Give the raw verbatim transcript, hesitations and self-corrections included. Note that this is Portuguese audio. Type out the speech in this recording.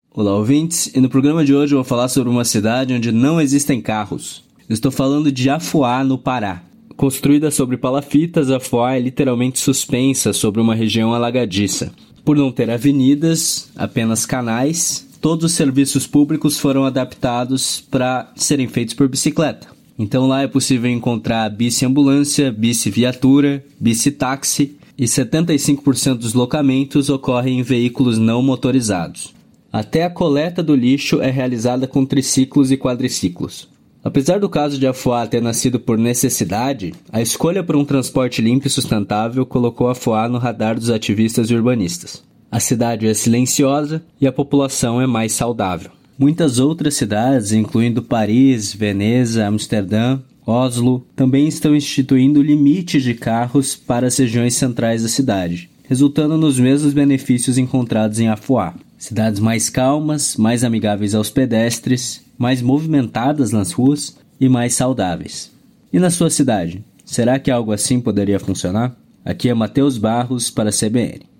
Olá, ouvintes, e no programa de hoje eu vou falar sobre uma cidade onde não existem carros. Eu estou falando de Afuá, no Pará. Construída sobre palafitas, Afuá é literalmente suspensa sobre uma região alagadiça. Por não ter avenidas, apenas canais, todos os serviços públicos foram adaptados para serem feitos por bicicleta. Então lá é possível encontrar bici-ambulância, bici-viatura, bici-táxi e setenta e cinco por cento dos locamentos ocorrem em veículos não motorizados. Até a coleta do lixo é realizada com triciclos e quadriciclos. Apesar do caso de Afuá ter nascido por necessidade, a escolha por um transporte limpo e sustentável colocou Afuá no radar dos ativistas e urbanistas. A cidade é silenciosa e a população é mais saudável. Muitas outras cidades, incluindo Paris, Veneza, Amsterdã, Oslo, também estão instituindo limites de carros para as regiões centrais da cidade, resultando nos mesmos benefícios encontrados em Afuá. Cidades mais calmas, mais amigáveis aos pedestres, mais movimentadas nas ruas e mais saudáveis. E na sua cidade, será que algo assim poderia funcionar? Aqui é Matheus Barros para a C B N.